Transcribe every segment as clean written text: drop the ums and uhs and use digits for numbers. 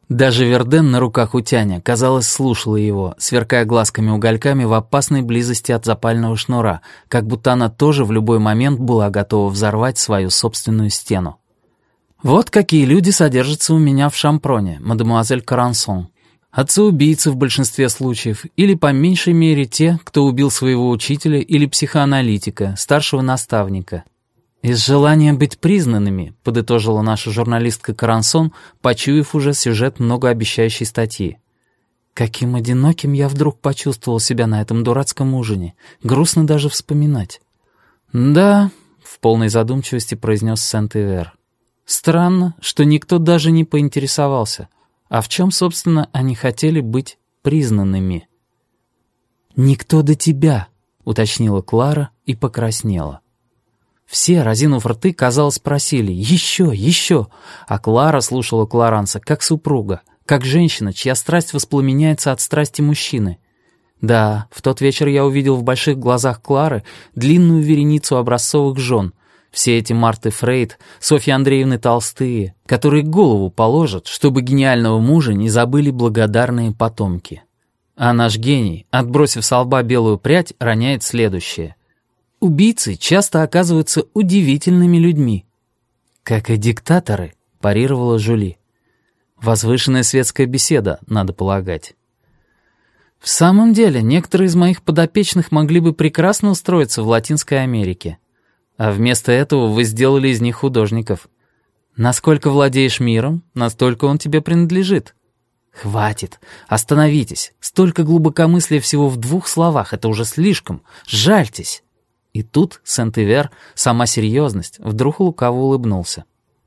Даже Верден на руках у Тяня, казалось, слушала его, сверкая глазками-угольками в опасной близости от запального шнура, как будто она тоже в любой момент была готова взорвать свою собственную стену. «Вот какие люди содержатся у меня в Шампроне, мадемуазель Карансон. Отцы-убийцы в большинстве случаев, или по меньшей мере те, кто убил своего учителя или психоаналитика, старшего наставника. «Из желания быть признанными», — подытожила наша журналистка Карансон, почуяв уже сюжет многообещающей статьи. «Каким одиноким я вдруг почувствовал себя на этом дурацком ужине. Грустно даже вспоминать». «Да», — в полной задумчивости произнес Сент-Ивер. «Странно, что никто даже не поинтересовался. А в чем, собственно, они хотели быть признанными?» «Никто до тебя», — уточнила Клара и покраснела. Все, разинув рты, казалось, просили «Еще, еще!», а Клара слушала Кларанса как супруга, как женщина, чья страсть воспламеняется от страсти мужчины. Да, в тот вечер я увидел в больших глазах Клары длинную вереницу образцовых жен, все эти Марты Фрейд, Софьи Андреевны Толстые, которые голову положат, чтобы гениального мужа не забыли благодарные потомки. А наш гений, отбросив со лба белую прядь, роняет следующее. Убийцы часто оказываются удивительными людьми. «Как и диктаторы», — парировала Жюли. Возвышенная светская беседа, надо полагать. «В самом деле, некоторые из моих подопечных могли бы прекрасно устроиться в Латинской Америке. А вместо этого вы сделали из них художников. Насколько владеешь миром, настолько он тебе принадлежит. Хватит, остановитесь. Столько глубокомыслия всего в 2 словах, это уже слишком. Жальтесь». И тут Сент-Ивер, сама серьезность, вдруг лукаво улыбнулся.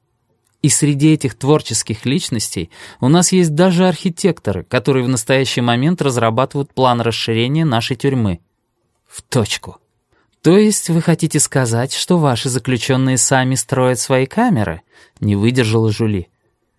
И среди этих творческих личностей у нас есть даже архитекторы, которые в настоящий момент разрабатывают план расширения нашей тюрьмы. В точку. То есть вы хотите сказать, что ваши заключенные сами строят свои камеры? Не выдержала Жюли.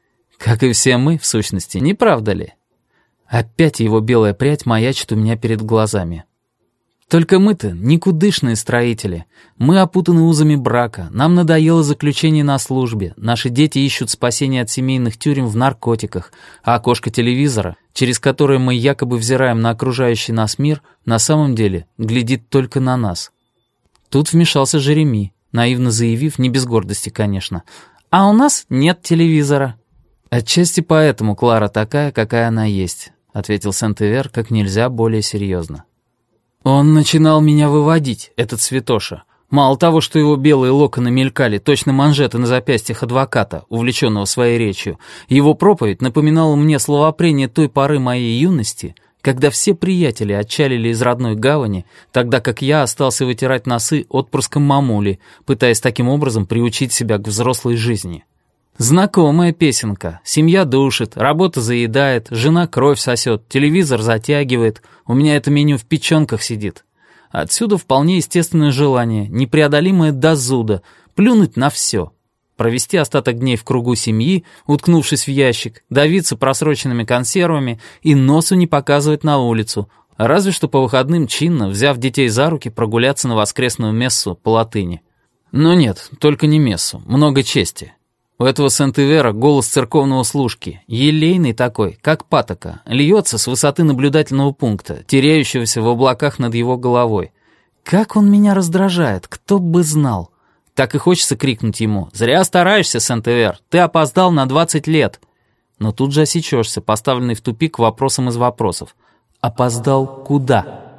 Как и все мы, в сущности, не правда ли? Опять его белая прядь маячит у меня перед глазами. Только мы-то никудышные строители. Мы опутаны узами брака, нам надоело заключение на службе, наши дети ищут спасения от семейных тюрем в наркотиках, а окошко телевизора, через которое мы якобы взираем на окружающий нас мир, на самом деле глядит только на нас. Тут вмешался Жереми, наивно заявив, не без гордости, конечно, «А у нас нет телевизора». «Отчасти поэтому Клара такая, какая она есть», — ответил Сент-Ивер как нельзя более серьезно. «Он начинал меня выводить, этот святоша. Мало того, что его белые локоны мелькали, точно манжеты на запястьях адвоката, увлеченного своей речью, его проповедь напоминала мне словопрение той поры моей юности, когда все приятели отчалили из родной гавани, тогда как я остался вытирать носы отпрыском мамули, пытаясь таким образом приучить себя к взрослой жизни. Знакомая песенка. Семья душит, работа заедает, жена кровь сосет, телевизор затягивает. У меня это меню в печенках сидит. Отсюда вполне естественное желание, непреодолимое до зуда, плюнуть на все. Провести остаток дней в кругу семьи, уткнувшись в ящик, давиться просроченными консервами и носу не показывать на улицу, разве что по выходным чинно, взяв детей за руки, прогуляться на воскресную мессу по латыни. Но нет, только не мессу, много чести. У этого Сент-Ивера голос церковного служки, елейный такой, как патока, льется с высоты наблюдательного пункта, теряющегося в облаках над его головой. Как он меня раздражает, кто бы знал. Так и хочется крикнуть ему: «Зря стараешься, Сент-Ивер, ты опоздал на 20 лет». Но тут же осечешься, поставленный в тупик вопросом из вопросов. Опоздал куда?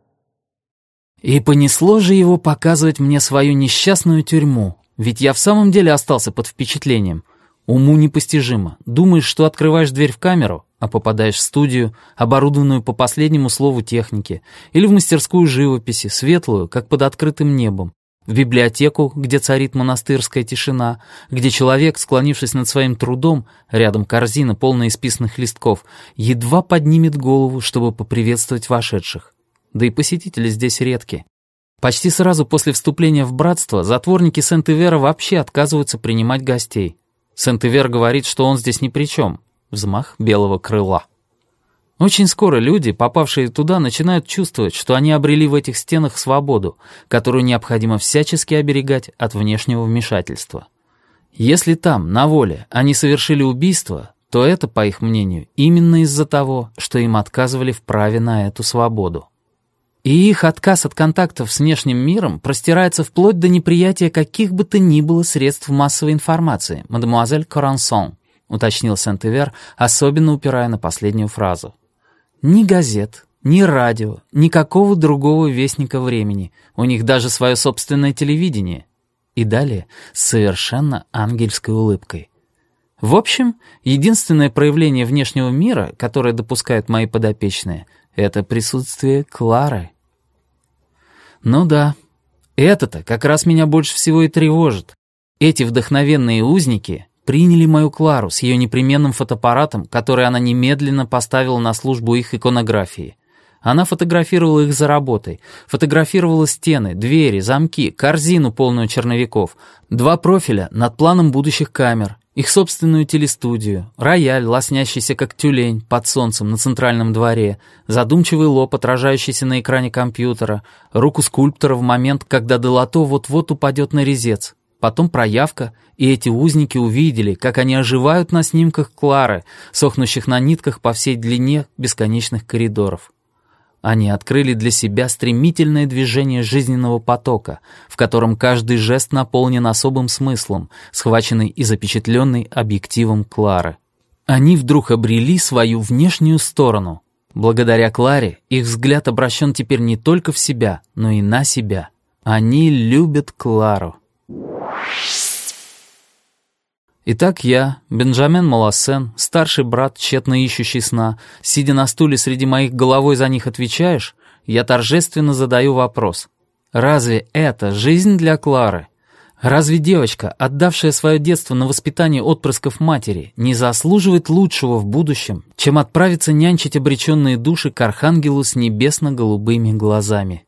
И понесло же его показывать мне свою несчастную тюрьму. Ведь я в самом деле остался под впечатлением. Уму непостижимо. Думаешь, что открываешь дверь в камеру, а попадаешь в студию, оборудованную по последнему слову техники, или в мастерскую живописи, светлую, как под открытым небом, в библиотеку, где царит монастырская тишина, где человек, склонившись над своим трудом, рядом корзина, полная исписанных листков, едва поднимет голову, чтобы поприветствовать вошедших. Да и посетители здесь редки. Почти сразу после вступления в братство затворники Сент-Ивера вообще отказываются принимать гостей. Сент-Ивер говорит, что он здесь ни при чем. Взмах белого крыла. Очень скоро люди, попавшие туда, начинают чувствовать, что они обрели в этих стенах свободу, которую необходимо всячески оберегать от внешнего вмешательства. Если там, на воле, они совершили убийство, то это, по их мнению, именно из-за того, что им отказывали в праве на эту свободу. И их отказ от контактов с внешним миром простирается вплоть до неприятия каких бы то ни было средств массовой информации, мадемуазель Корансон, уточнил Сент-Ивер, особенно упирая на последнюю фразу. Ни газет, ни радио, никакого другого вестника времени, у них даже свое собственное телевидение. И далее с совершенно ангельской улыбкой. В общем, единственное проявление внешнего мира, которое допускают мои подопечные, это присутствие Клары. Ну да, это-то как раз меня больше всего и тревожит. Эти вдохновенные узники приняли мою Клару с ее непременным фотоаппаратом, который она немедленно поставила на службу их иконографии. Она фотографировала их за работой, фотографировала стены, двери, замки, корзину, полную черновиков, 2 профиля над планом будущих камер, их собственную телестудию, рояль, лоснящийся как тюлень под солнцем на центральном дворе, задумчивый лоб, отражающийся на экране компьютера, руку скульптора в момент, когда долото вот-вот упадет на резец. Потом проявка, и эти узники увидели, как они оживают на снимках Клары, сохнущих на нитках по всей длине бесконечных коридоров. Они открыли для себя стремительное движение жизненного потока, в котором каждый жест наполнен особым смыслом, схваченный и запечатленный объективом Клары. Они вдруг обрели свою внешнюю сторону. Благодаря Кларе их взгляд обращен теперь не только в себя, но и на себя. Они любят Клару. Итак, я, Бенджамен Малассен, старший брат, тщетно ищущий сна, сидя на стуле среди моих головой за них отвечаешь, я торжественно задаю вопрос. Разве это жизнь для Клары? Разве девочка, отдавшая свое детство на воспитание отпрысков матери, не заслуживает лучшего в будущем, чем отправиться нянчить обреченные души к архангелу с небесно-голубыми глазами?